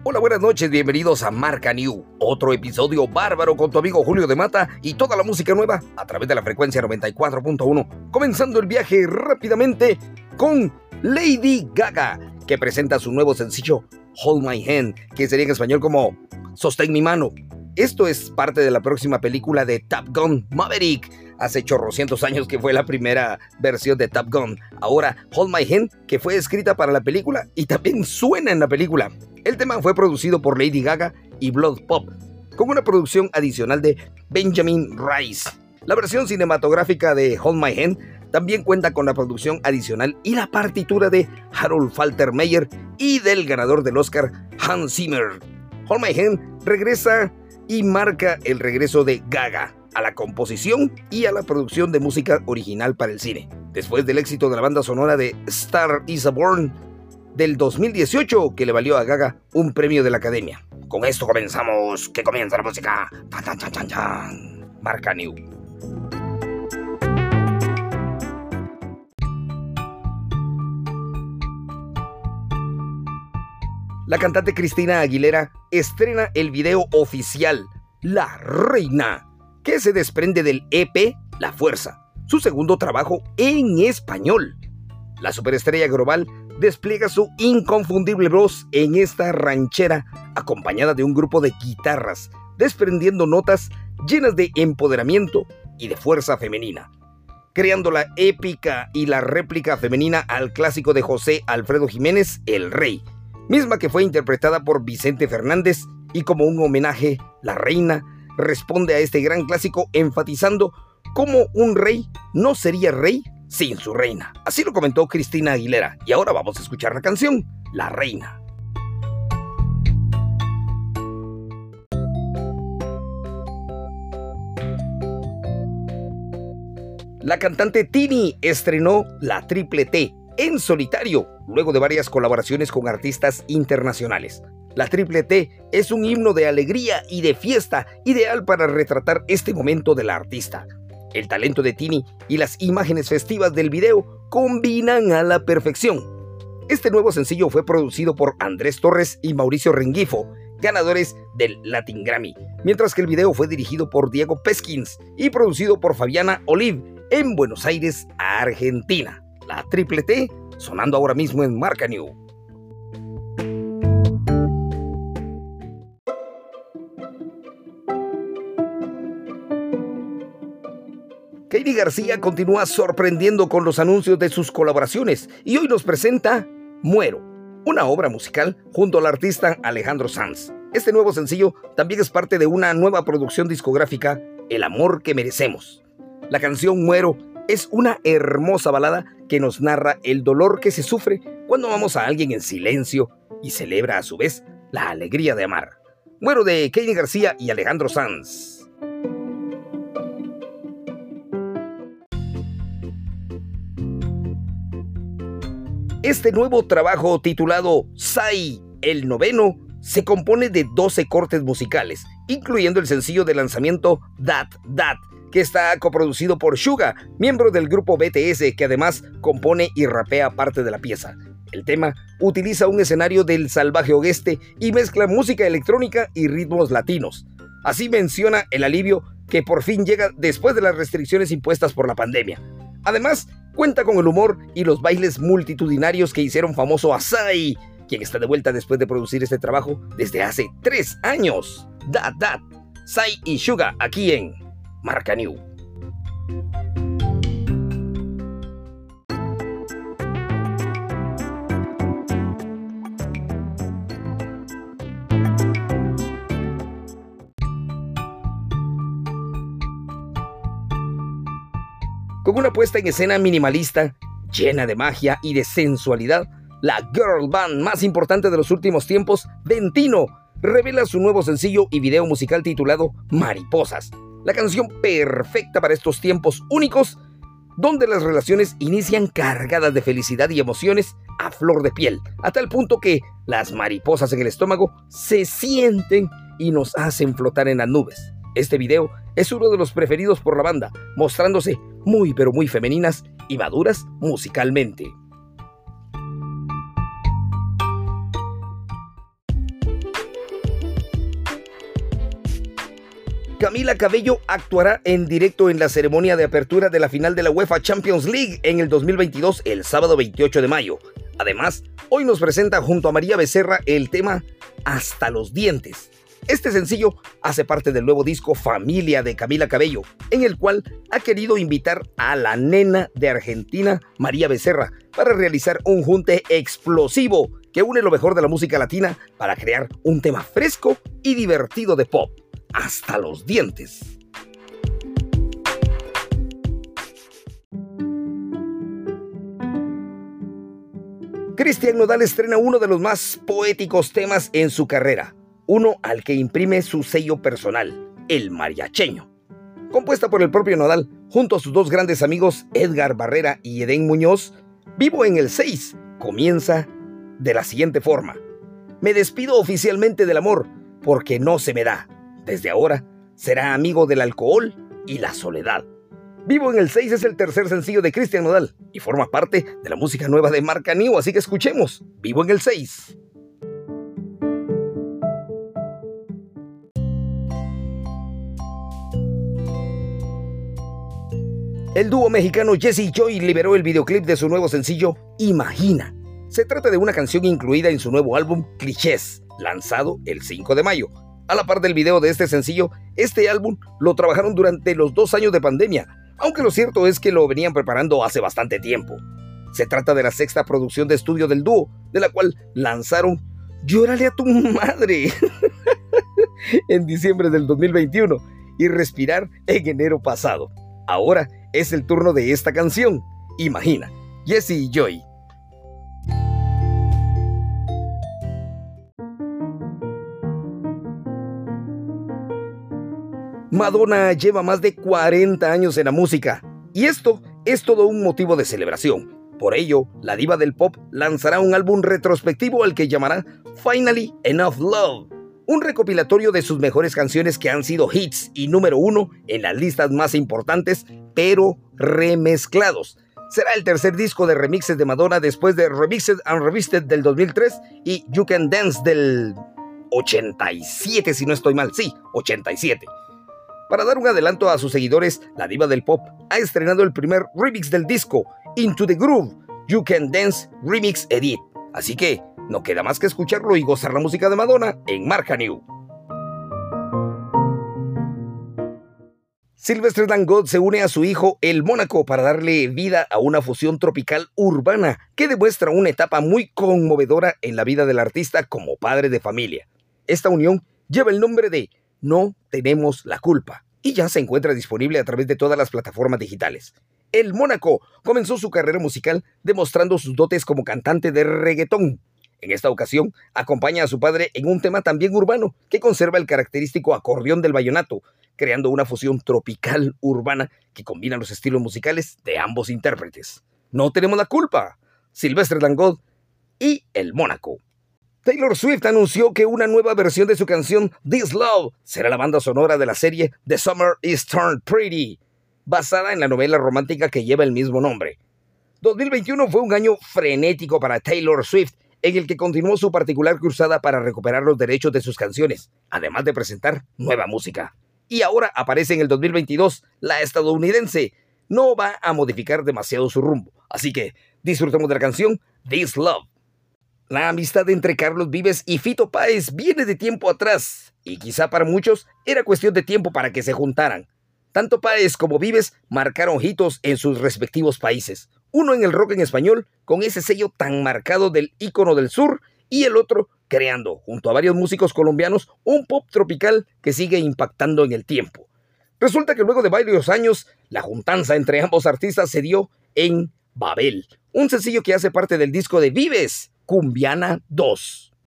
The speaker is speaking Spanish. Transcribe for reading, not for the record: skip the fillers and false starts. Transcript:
Hola, buenas noches, bienvenidos a Marca New, otro episodio bárbaro con tu amigo Julio de Mata y toda la música nueva a través de la frecuencia 94.1. Comenzando el viaje rápidamente con Lady Gaga, que presenta su nuevo sencillo Hold My Hand, que sería en español como Sostén mi mano. Esto es parte de la próxima película de Top Gun Maverick. Hace chorrocientos años que fue la primera versión de Top Gun. Ahora, Hold My Hand, que fue escrita para la película y también suena en la película. El tema fue producido por Lady Gaga y Blood Pop, con una producción adicional de Benjamin Rice. La versión cinematográfica de Hold My Hand también cuenta con la producción adicional y la partitura de Harold Faltermeyer y del ganador del Oscar, Hans Zimmer. Hold My Hand regresa y marca el regreso de Gaga a la composición y a la producción de música original para el cine, después del éxito de la banda sonora de Star is Born del 2018, que le valió a Gaga un premio de la Academia. Con esto comenzamos, que comienza la música. Tan, tan, tan, tan. Marca New. La cantante Christina Aguilera estrena el video oficial La Reina, que se desprende del EP La Fuerza, su segundo trabajo en español. La superestrella global despliega su inconfundible voz en esta ranchera, acompañada de un grupo de guitarras, desprendiendo notas llenas de empoderamiento y de fuerza femenina, creando la épica y la réplica femenina al clásico de José Alfredo Jiménez, El Rey, misma que fue interpretada por Vicente Fernández, y como un homenaje, La Reina responde a este gran clásico enfatizando cómo un rey no sería rey sin su reina. Así lo comentó Christina Aguilera, y ahora vamos a escuchar la canción La Reina. La cantante Tini estrenó La Triple T en solitario, luego de varias colaboraciones con artistas internacionales. La Triple T es un himno de alegría y de fiesta, ideal para retratar este momento de la artista. El talento de Tini y las imágenes festivas del video combinan a la perfección. Este nuevo sencillo fue producido por Andrés Torres y Mauricio Rengifo, ganadores del Latin Grammy, mientras que el video fue dirigido por Diego Peskins y producido por Fabiana Olive en Buenos Aires, Argentina. La Triple T sonando ahora mismo en Marca New. Katy García continúa sorprendiendo con los anuncios de sus colaboraciones y hoy nos presenta Muero, una obra musical junto al artista Alejandro Sanz. Este nuevo sencillo también es parte de una nueva producción discográfica, El Amor que Merecemos. La canción Muero es una hermosa balada que nos narra el dolor que se sufre cuando amamos a alguien en silencio y celebra a su vez la alegría de amar. Muero, de Katy García y Alejandro Sanz. Este nuevo trabajo, titulado Psy, el noveno, se compone de 12 cortes musicales, incluyendo el sencillo de lanzamiento That, que está coproducido por Suga, miembro del grupo BTS, que además compone y rapea parte de la pieza. El tema utiliza un escenario del salvaje oeste y mezcla música electrónica y ritmos latinos. Así menciona el alivio que por fin llega después de las restricciones impuestas por la pandemia. Además, cuenta con el humor y los bailes multitudinarios que hicieron famoso a Psy, quien está de vuelta después de producir este trabajo desde hace 3 años. That, Psy y Suga, aquí en Marca New. Con una puesta en escena minimalista, llena de magia y de sensualidad, la girl band más importante de los últimos tiempos, Ventino, revela su nuevo sencillo y video musical titulado Mariposas, la canción perfecta para estos tiempos únicos, donde las relaciones inician cargadas de felicidad y emociones a flor de piel, a tal punto que las mariposas en el estómago se sienten y nos hacen flotar en las nubes. Este video es uno de los preferidos por la banda, mostrándose muy pero muy femeninas y maduras musicalmente. Camila Cabello actuará en directo en la ceremonia de apertura de la final de la UEFA Champions League en el 2022, el sábado 28 de mayo. Además, hoy nos presenta junto a María Becerra el tema Hasta los dientes. Este sencillo hace parte del nuevo disco Familia de Camila Cabello, en el cual ha querido invitar a la nena de Argentina, María Becerra, para realizar un junte explosivo que une lo mejor de la música latina para crear un tema fresco y divertido de pop. Hasta los dientes. Cristian Nodal estrena uno de los más poéticos temas en su carrera, uno al que imprime su sello personal, el mariacheño. Compuesta por el propio Nodal, junto a sus dos grandes amigos Edgar Barrera y Edén Muñoz, Vivo en el 6 comienza de la siguiente forma: me despido oficialmente del amor porque no se me da. Desde ahora será amigo del alcohol y la soledad. Vivo en el 6 es el tercer sencillo de Cristian Nodal y forma parte de la música nueva de Marc Aniu, así que escuchemos Vivo en el 6. El dúo mexicano Jesse y Joy liberó el videoclip de su nuevo sencillo Imagina. Se trata de una canción incluida en su nuevo álbum Clichés, lanzado el 5 de mayo. A la par del video de este sencillo, este álbum lo trabajaron durante los 2 años de pandemia, aunque lo cierto es que lo venían preparando hace bastante tiempo. Se trata de la sexta producción de estudio del dúo, de la cual lanzaron Llórale a tu madre en diciembre del 2021 y Respirar en enero pasado. Ahora es el turno de esta canción, Imagina, Jesse y Joy. Madonna lleva más de 40 años en la música, y esto es todo un motivo de celebración. Por ello, la diva del pop lanzará un álbum retrospectivo al que llamará Finally Enough Love, un recopilatorio de sus mejores canciones que han sido hits y número 1 en las listas más importantes, pero remezclados. Será el tercer disco de remixes de Madonna después de Remixed and Revisited del 2003 y You Can Dance del 87, si no estoy mal, sí, 87. Para dar un adelanto a sus seguidores, la diva del pop ha estrenado el primer remix del disco, Into the Groove, You Can Dance Remix Edit. Así que no queda más que escucharlo y gozar la música de Madonna en Marc Aniu. Sylvester Dangond se une a su hijo El Mónaco para darle vida a una fusión tropical urbana que demuestra una etapa muy conmovedora en la vida del artista como padre de familia. Esta unión lleva el nombre de No Tenemos la Culpa y ya se encuentra disponible a través de todas las plataformas digitales. El Mónaco comenzó su carrera musical demostrando sus dotes como cantante de reggaetón. En esta ocasión, acompaña a su padre en un tema también urbano que conserva el característico acordeón del vallenato, creando una fusión tropical urbana que combina los estilos musicales de ambos intérpretes. No Tenemos la Culpa, Sylvester Dangond y El Mónaco. Taylor Swift anunció que una nueva versión de su canción This Love será la banda sonora de la serie The Summer Is Turned Pretty, basada en la novela romántica que lleva el mismo nombre. 2021 fue un año frenético para Taylor Swift, en el que continuó su particular cruzada para recuperar los derechos de sus canciones, además de presentar nueva música. Y ahora aparece en el 2022, la estadounidense no va a modificar demasiado su rumbo, así que disfrutemos de la canción This Love. La amistad entre Carlos Vives y Fito Páez viene de tiempo atrás, y quizá para muchos era cuestión de tiempo para que se juntaran. Tanto Páez como Vives marcaron hitos en sus respectivos países, uno en el rock en español, con ese sello tan marcado del ícono del sur, y el otro creando, junto a varios músicos colombianos, un pop tropical que sigue impactando en el tiempo. Resulta que luego de varios años, la juntanza entre ambos artistas se dio en Babel, un sencillo que hace parte del disco de Vives, Cumbiana 2.